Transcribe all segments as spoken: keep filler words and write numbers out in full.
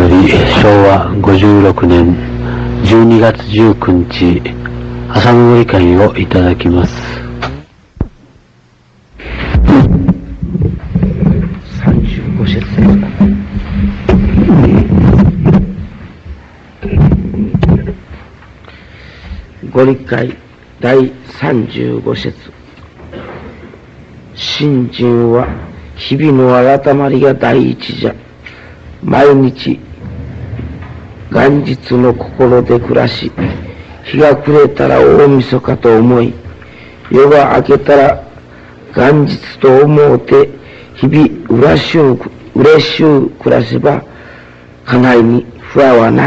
りしょうわごじゅうろくねんじゅうにがつじゅうくにち朝のり会をいただきます。 さんじゅうご節ですかね。ご理解だいさんじゅうご節。信心は日々の改まりが第一じゃ。毎日元日の心で暮らし、日が暮れたら大晦日と思い、夜が明けたら元日と思うて、日々うらしゅう嬉しゅう暮らせば家内に不安はない。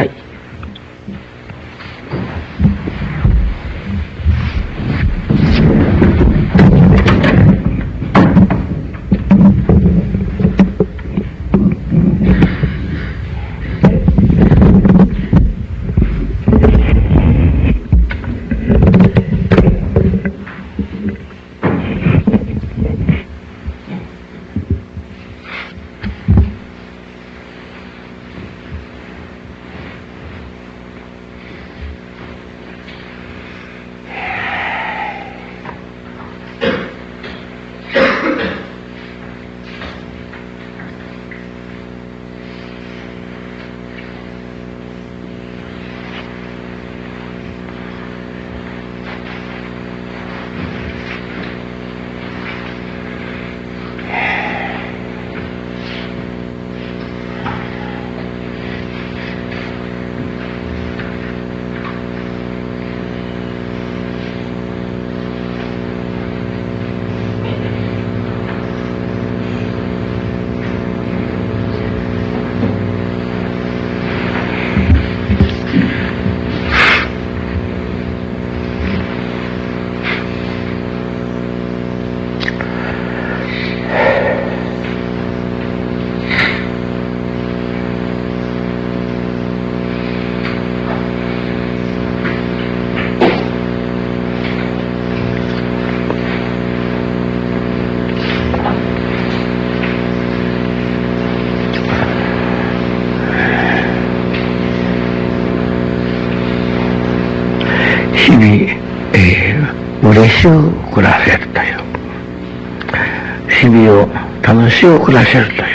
日々、えー、嬉しゅう暮らせるという、日々を楽しゅう暮らせるという、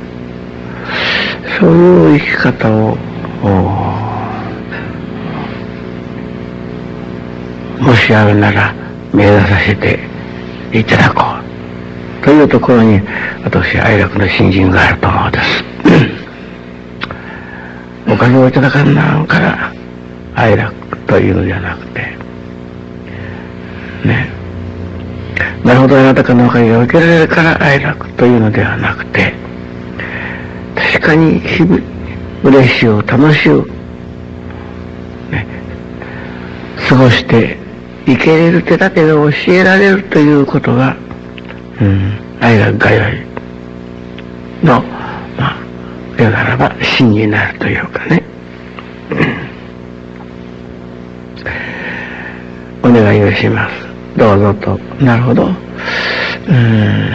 そういう生き方をもしあるなら目指させていただこうというところに、私愛楽の信心があると思うんです。おかげをいただかんなんから愛楽というのではなくてね、なるほどあなたからのおかげが受けられるから愛楽というのではなくて、確かに日々嬉しゅう楽しゅう、ね、過ごしていけれる手だけで教えられるということが、うん、愛楽がよいの、まあ言うならば真になるというかね、お願いをします。どうぞと。なるほど。うー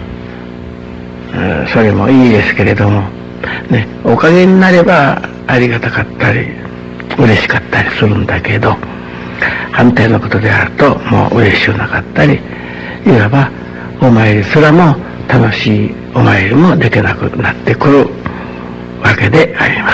ん、それもいいですけれども、ね、おかげになればありがたかったり嬉しかったりするんだけど、反対のことであるともう嬉しくなかったり、いわばお参りすらも楽しいお参りもできなくなってくるわけであります。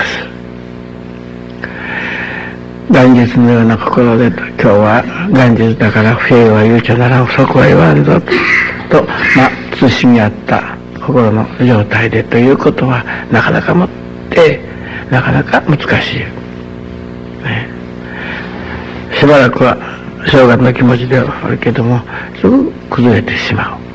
元日のような心で、今日は元日だから不平は言うちゃならん、不足は言わんぞと、まあ慎み合った心の状態でということはなかなかもってなかなか難しい、ね、しばらくは正月の気持ちではあるけどもすぐ崩れてしまう。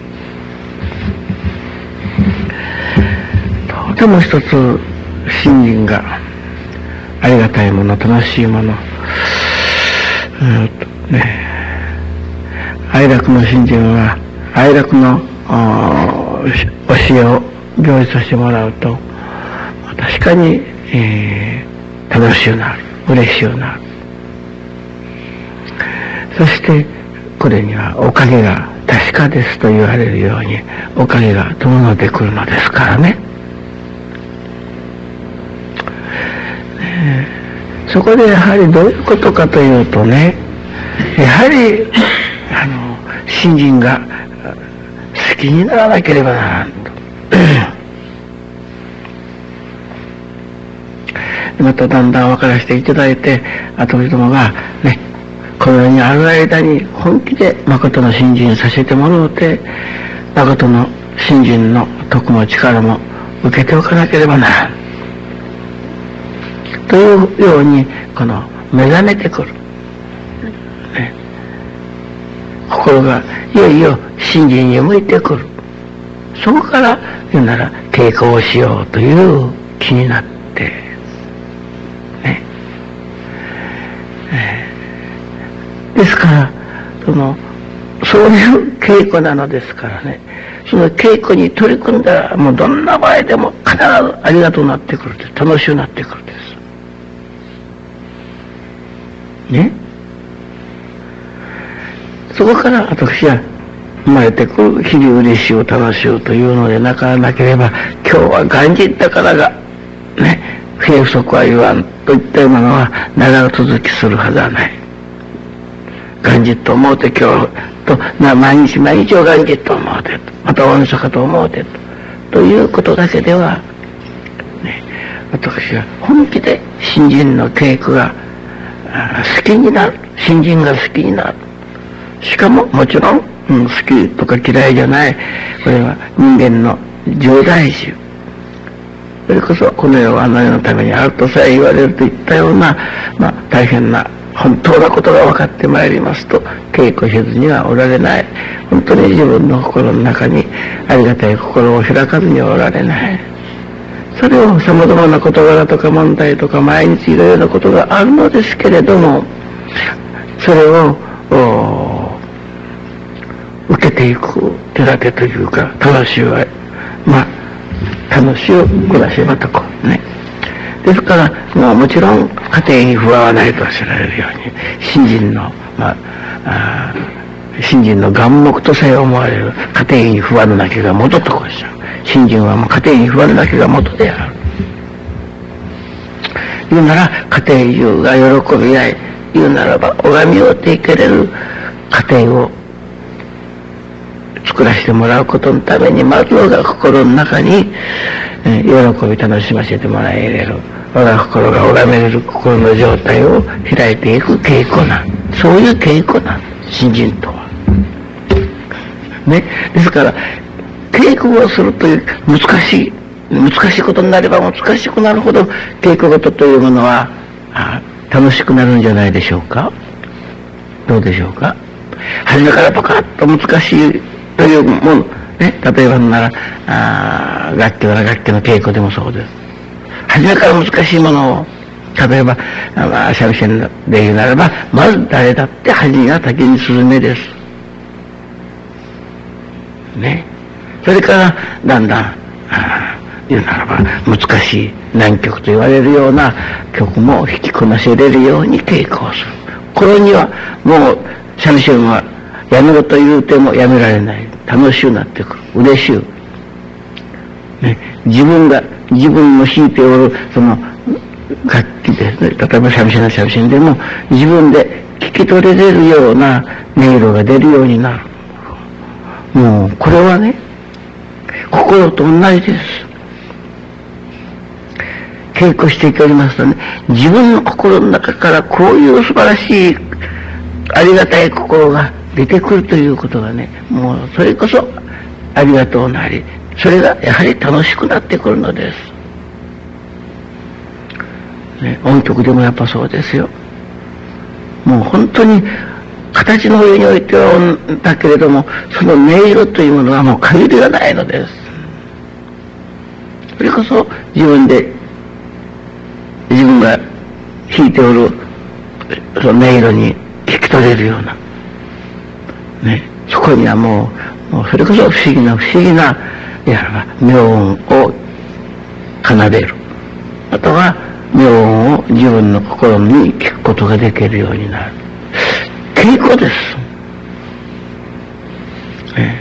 とても一つ信心がありがたいもの、楽しいもの、うんとね、愛楽の信心は愛楽の教えを行事させてもらうと、確かに、えー、楽しゅうなる、嬉しゅうなる。そしてこれにはおかげが確かですと言われるように、おかげが伴ってくるのですからね。 そこでやはりどういうことかというとね、やはりあの信心が好きにならなければならんとまただんだん分からせていただいて、私どもがね、この世にある間に本気で誠の信心させてもらうて、誠の信心の徳も力も受けておかなければならんというように、この目覚めてくる、ね、心がいよいよ信心に向いてくる。そこから言うなら稽古をしようという気になってね、えー、ですからそのそういう稽古なのですからね、その稽古に取り組んだらもうどんな場合でも必ずありがとうなってくるんです。楽しくなってくるんですね。そこから私は生まれてくる日々嬉しいを楽しゅうというのでなからなければ、今日は元日だからがね、不足は言わんといったようなのは長続きするはずはない。元日と思うて今日とな毎日毎日を元日と思うてと、また大晦日と思うてとということだけでは、ね、私は本気で信心の稽古が好きになる、信心が好きになる。しかももちろん、うん、好きとか嫌いじゃない、これは人間の重大事。それこそこの世はあの世のためにあるとさえ言われるといったような、まあ、大変な本当なことが分かってまいりますと、稽古せずにはおられない。本当に自分の心の中にありがたい心を開かずにおられない。それをさまざまな事柄とか問題とか毎日いろいろなことがあるのですけれども、それを受けていく手立てというか、楽しいはまあ楽しいを暮らせばとこね。ですから、まあ、もちろん家庭に不安はないとは知られるように、信心のまああ信心の眼目とさえ思われる家庭に不安のなきが元とこうしよう。信心はもう家庭に不安のなきが元である。言うなら家庭中が喜び合い、言うならば拝みをていけれる家庭を作らせてもらうことのために、まず我が心の中に、えー、喜び楽しませてもらえれる、我が心が拝めれる心の状態を開いていく稽古な、そういう稽古な、信心とはね。ですから稽古をするという難しい難しいことになれば難しくなるほど、稽古事というものは楽しくなるんじゃないでしょうか。どうでしょうか。初めからパカッと難しいというもの、ね、例えばならあ楽器なら楽器の稽古でもそうです。初めから難しいものを、例えばまあ三味線で言うならば、まず誰だって恥が竹にスズメですね。それからだんだん言うならば難しい難曲と言われるような曲も弾きこなせれるように稽古をする。これにはもう三味線はやめろと言うてもやめられない。楽しゅうなってくる。嬉しゅう、ね、自分が自分の弾いておるその楽器ですね。例えば三味線の三味線でも自分で聞き取れれるような音色が出るようになる。もうこれはね、心と同じです。稽古していきますとね、自分の心の中からこういう素晴らしいありがたい心が出てくるということがね、もうそれこそありがとうなり、それがやはり楽しくなってくるのです、ね、音曲でもやっぱそうですよ。もう本当に形の上においてはだけれども、その音色というものはもう限りがないのです。それこそ自分で自分が弾いておるその音色に聞き取れるようなね、そこにはもう、もうそれこそ不思議な不思議なやらば妙音を奏でる、あとは妙音を自分の心に聞くことができるようになる。稽古です、ね、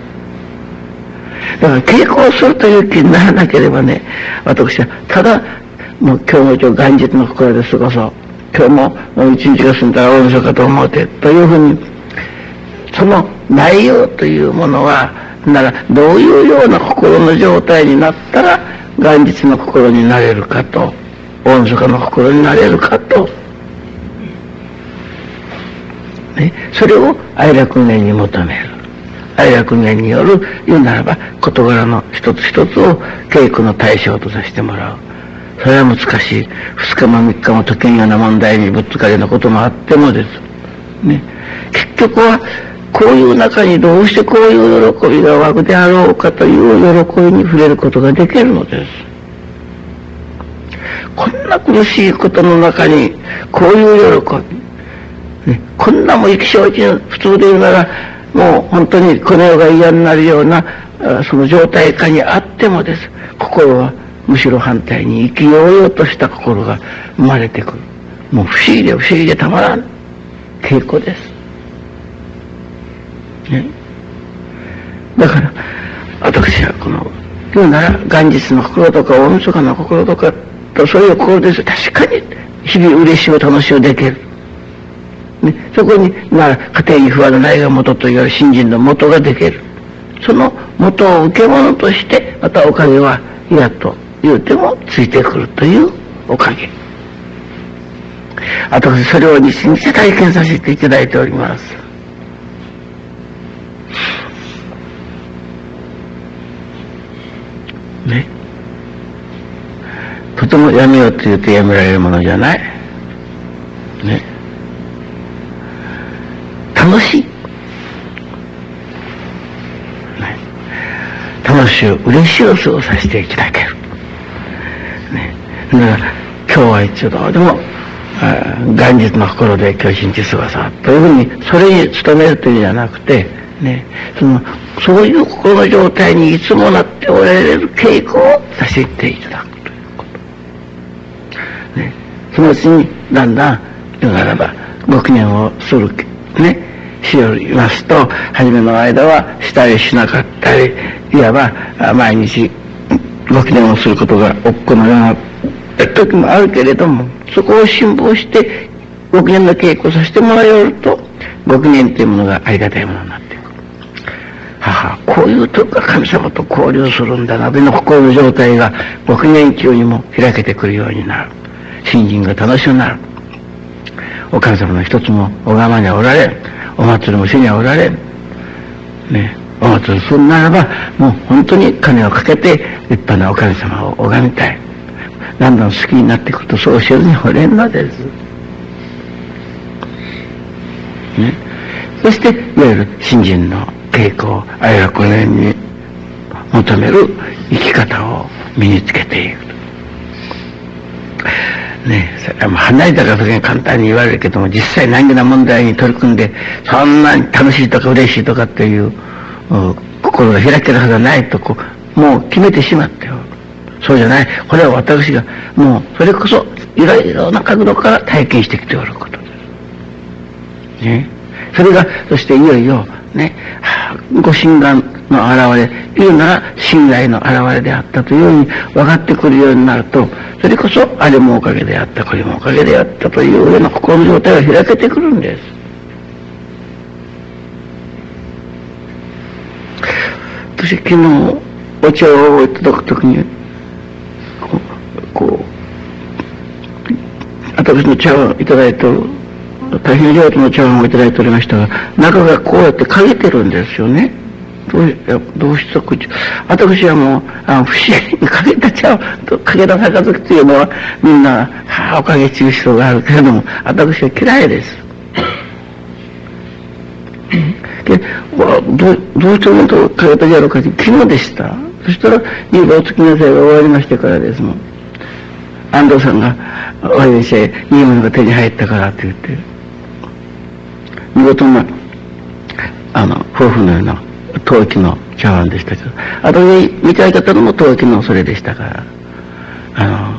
だから稽古をするという気にならなければね、私はただもう今日も一応元日の心で過ごそう、 今日も一日が過ぎたら大晦日と思うてというふうに、その内容というものはならどういうような心の状態になったら元日の心になれるかと、大晦日の心になれるかと、ね、それを愛楽念に求める。愛楽念による言うならば事柄の一つ一つを稽古の対象とさせてもらう。それは難しい。二日も三日も解けんような問題にぶっつかりのこともあってもです。ね、結局はこういう中にどうしてこういう喜びが湧くであろうかという喜びに触れることができるのです。こんな苦しいことの中にこういう喜び、ね、こんなも生き性地の普通で言うならもう本当にこの世が嫌になるようなその状態下にあってもです、心はむしろ反対に生きようようとした心が生まれてくる。もう不思議で不思議でたまらん稽古です、ね、だから私はこの言うなら元日の心とか大晦日の心とかとそういう心です。確かに日々嬉しいを楽しいをできる、ね、そこになら家庭に不安のないが元といわれる信心の元ができる。その元を受け物としてまたおかげは嫌と言うてもついてくるというおかげ。私それを日々体験させていただいております。ね、とてもやめようと言うとやめられるものじゃない。ね、楽しい、ね、楽しい嬉しいを過ごさせていただける、ね、だから今日は一度でも元日の心で今日一日過ごそうというふうにそれに努めるというんじゃなくて、ね、そのそういう心の状態にいつもなっておられる稽古をさせていただくということ、ね、そのうちにだんだん言うならばご記念をするねしよりますと、初めの間はしたりしなかったり、いわば毎日ご記念をすることがおっこのような時もあるけれども、そこを辛抱してご記念の稽古をさせてもらえると、ご記念というものがありがたいものになっていく。はは、こういう時は神様と交流するんだなというの心の状態がご記念中にも開けてくるようになる。信心が楽しくなる。お神様の一つもおがまにはおられん。お祭りも主にはおられん。ね、お祭りするならばもう本当に金をかけて立派なお神様を拝みたい。だんだん好きになってくるとそうせずにおれんのです。ね、そしていわゆる信心の稽古を愛楽念に求める生き方を身につけていく。ねえ、離れたからに簡単に言われるけども、実際難儀な問題に取り組んでそんなに楽しいとか嬉しいとかっていう心が開けるはずはないとこうもう決めてしまってよ。そうじゃない。これは私がもうそれこそいろいろな角度から体験してきておることです。ね、それがそしていよいよね、ご心願の現れ、言うなら信頼の現れであったというように分かってくるようになると、それこそあれもおかげであった、これもおかげであったというような心の状態が開けてくるんです。私昨日お茶をいただくときにこう、こう私の茶をいただいて大変上手の茶碗をいただいておりましたが、中がこうやって陰てるんですよね。どうどうしたく私はもうあの不思議に陰た茶を陰た杯っていうのはみんなはあおかげ中心があるけれども、私は嫌いです。でどうどうしてもと陰た茶やろうかって昨日でした。そしたら夕べお月の祭が終わりましてからですもん、安藤さんがお会いしていいものが手に入ったからって言って見事なあの夫婦のような陶器の茶碗でしたけど、あとに見ていたのも陶器のそれでしたから、あ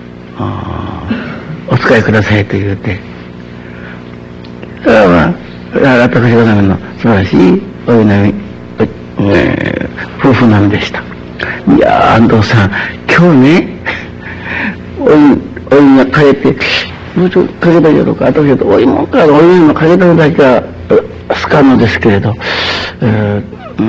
のお使いくださいと言うて、それはまあ私のための素晴らしいお祈り、えー、夫婦なんでした。いやー安藤さん今日ねお湯お湯が枯れてぶつかけたよとか、あとでお芋からお芋のかけたのだけはすかんのですけれど、えー、うん、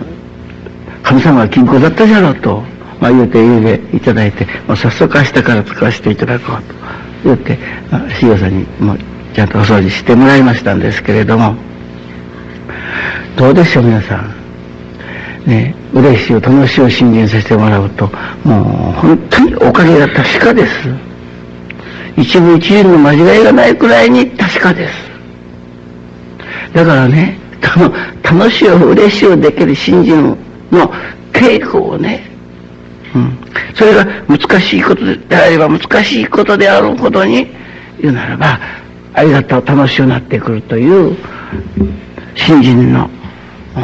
神様は金庫だったじゃろうと、まあ、言うて言うていただいて、まあ、早速明日から使わせていただこうと言って、しげさんにもちゃんとお掃除してもらいましたんですけれども、どうでしょう皆さん。ね、嬉しいを楽しいを信心させてもらうと、もう本当におかげが確かです。一部一厘の間違いがないくらいに確かです。だからね、楽しいを嬉しいをできる信心の稽古をね、うん、それが難しいことであれば難しいことであることに言うならば、ありがとう楽しくなってくるという信心の、うん、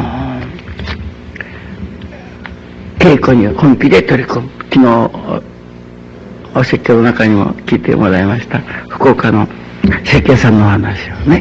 稽古に本気で取り組む。昨日お説教の中にも聞いてもらいました福岡の設計さんのお話をね、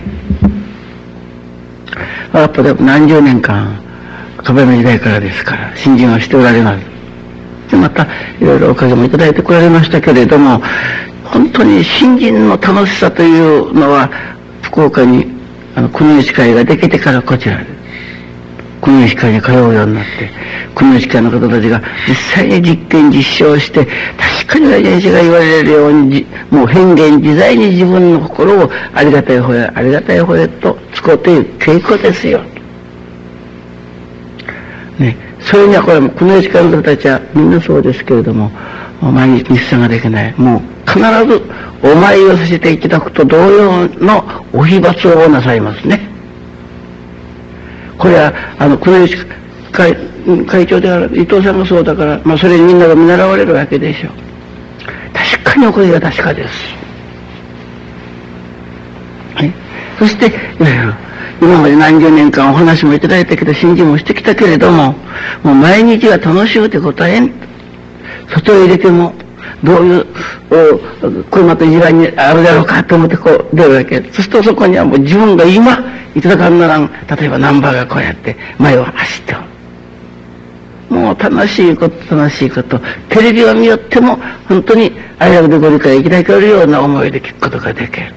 やっぱり何十年間壁の時代からですから信心をしておられます。でまたいろいろおかげもいただいてこられましたけれども、本当に信心の楽しさというのは福岡にあの国吉会ができてからこちらで国吉会に通うようになって、国吉会の方たちが実際に実験実証して、確かに親父が言われるように、もう変幻自在に自分の心をありがたい方へありがたい方へと使うという稽古ですよ。ね、それにはこれも国吉会の方たちはみんなそうですけれども、毎日日参ができない。もう必ずお参りをさせていただくと同様のお秘罰をなさいますね。これはあの国吉会会長である伊藤さんがそうだから、まあ、それにみんなが見習われるわけでしょう。確かにお声が確かです。はい、そして今まで何十年間お話もいただいたけど信心もしてきたけれども、もう毎日は楽しゅうて答えん。外へ入れてもどういうこれまた時代にあるだろうかと思ってこう出るわけ。そうするとそこにはもう自分が今いただかんならん、例えばナンバーがこうやって前を走っておる。もう楽しいこと楽しいこと、テレビを見よっても本当にあれだけでご理解いただけるような思いで聞くことができる。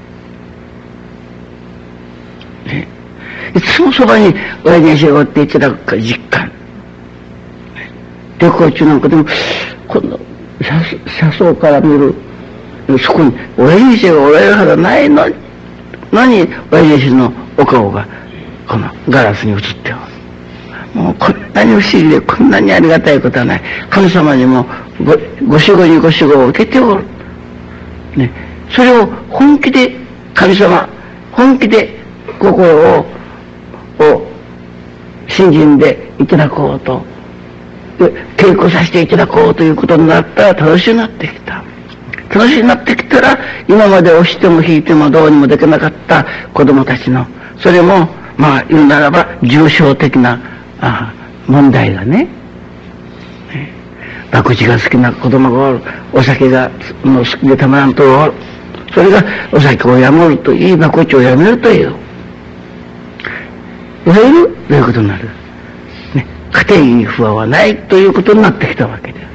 ね、いつもそばに親父にしおっていただくか実感。旅行中なんかでも今度車窓から見るそこに親父がおられるはずないのに、何親父のお顔がこのガラスに映っておる。もうこんなに不思議でこんなにありがたいことはない。神様にもごご守護にご守護を受けておる、ね、それを本気で神様本気で心をを信心でいただこうと稽古させていただこうということになったら楽しくなってきた。楽しくなってきたら今まで押しても引いてもどうにもできなかった子供たちのそれもまあ言うならば重症的なあ問題がね、博打が好きな子供がおる、お酒がもう好きでたまらんとおる、それがお酒をやめるといい、博打をやめるといういわゆるということになる、ね、家庭に不安はないということになってきたわけです、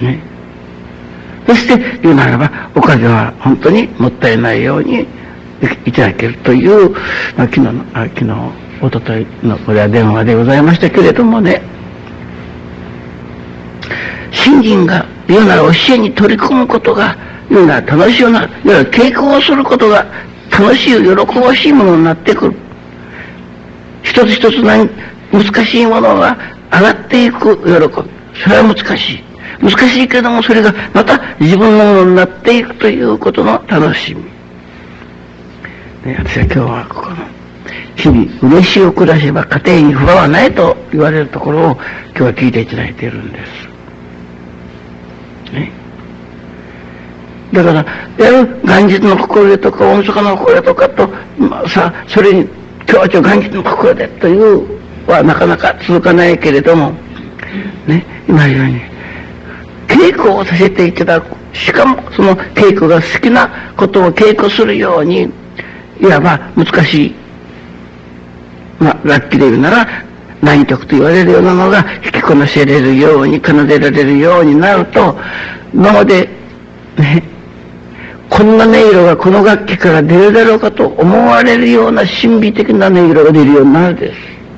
ね、そして言うならばおかげは本当にもったいないようにいただけるという、まあ、昨日のあ昨日おとといのこれは電話でございましたけれどもね、信心が言うなら教えに取り組むことが言うなら楽しいような、いわゆる稽古をすることが楽しい喜ばしいものになってくる。一つ一つ何難しいものが上がっていく喜び、それは難しい難しいけれどもそれがまた自分のものになっていくということの楽しみ、ね、私は今日はここの日々嬉しいを暮らせば家庭に不安はないと言われるところを今日は聞いていただいているんです、ね、だからやる元日の心でとか大晦日の心でとかと、まあ、さそれに今日はちょ元日の心でというはなかなか続かないけれどもね、今言うように稽古をさせていただく、しかもその稽古が好きなことを稽古するようにいわば難しい、まあ楽器で言うなら難曲と言われるようなのが弾きこなせれるように奏でられるようになると、今までね、こんな音色がこの楽器から出るだろうかと思われるような神秘的な音色が出るようになるです。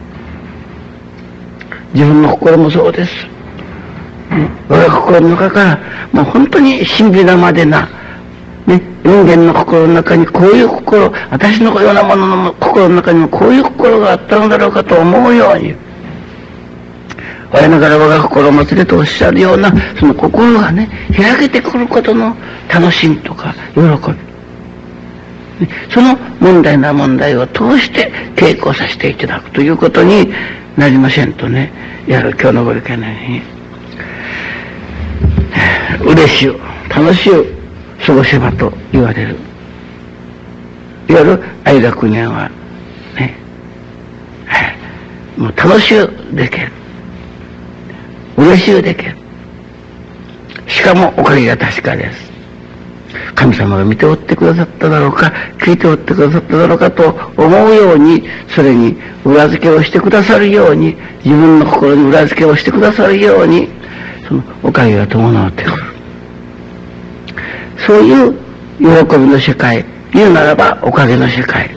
自分の心もそうです。ね、我が心の中からもう本当に神秘なまでな、ね、人間の心の中にこういう心、私のようなものの心の中にもこういう心があったのだろうかと思うように、我ながら我が心をもつれとおっしゃるようなその心がね、開けてくることの楽しみとか喜び、その問題な問題を通して稽古させていただくということになりませんとね、やる今日のご理解のように嬉しゅ楽しゅ過ごせばと言われる、いわゆる愛楽年はね、もう楽しゅできる、嬉しゅできる、しかもおかげが確かです。神様が見ておってくださっただろうか、聞いておってくださっただろうかと思うように、それに裏付けをしてくださるように、自分の心に裏付けをしてくださるように、そのおかげが伴ってくる。そういう喜びの世界、言うならばおかげの世界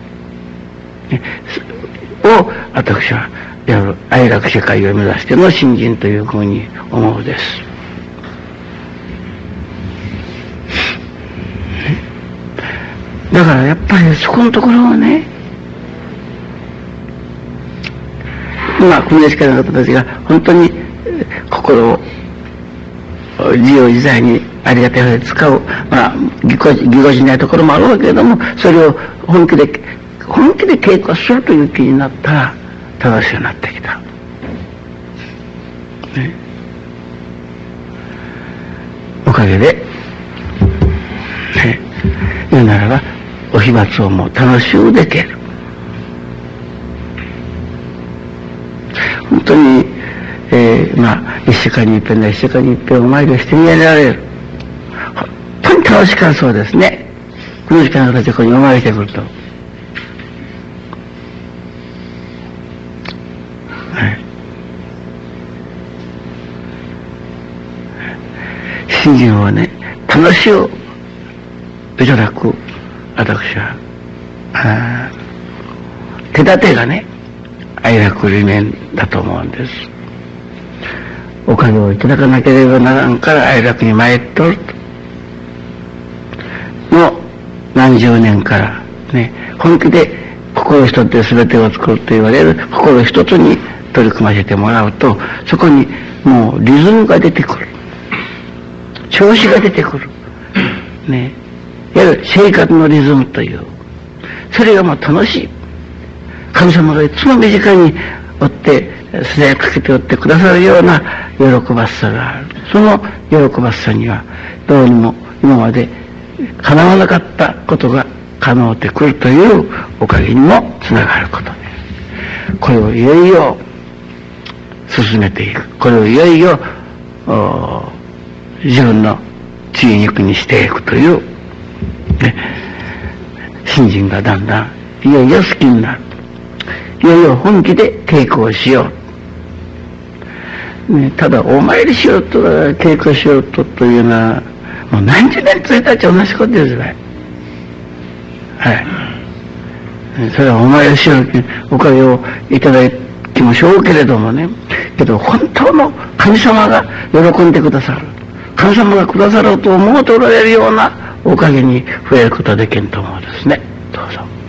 を私はやる愛楽世界を目指しての新人というふうに思うです。だからやっぱりそこのところをね、今この世界の方たちが本当に心を自由自在にありがたいように使う、まあぎこぎこちないところもあるわけれども、それを本気で本気で稽古するという気になったら正しくなってきた、ね、おかげで、ね、言うならばお飛沫をもう楽しゅうできる。本当に、えー、まあ一週間に一遍な一週間に一遍お参りをしてみられる。本当に楽しかそうですね。この時間の形でここにお参りしてくると、はい、信心をね、楽しゅういただく私はあ手立てがね、愛楽理念だと思うんです。お金をいただかなければならんから愛楽に参っとるとの何十年からね、本気で心一つで全てを作ると言われる心一つに取り組ませてもらうと、そこにもうリズムが出てくる、調子が出てくるね、いわゆる生活のリズムという、それがもう楽しい。神様がいつも身近におって世代かけておってくださるような喜ばしさがある。その喜ばしさにはどうにも今まで叶わなかったことが叶うてくるというおかげにもつながることで、これをいよいよ進めていく、これをいよいよ自分の血肉にしていくという、ね、信心がだんだんいよいよ好きになる、いよいよ本気で稽古をしよう、ね、ただお参りしようと稽古しようとというのはもう何十年ついたち同じことですね。はい。それはお参りしようとおかげをいただきましょうけれどもね、けど本当の神様が喜んでくださる、神様がくださろうと思うとおられるようなおかげに増えることはできんと思うんですね。どうぞ。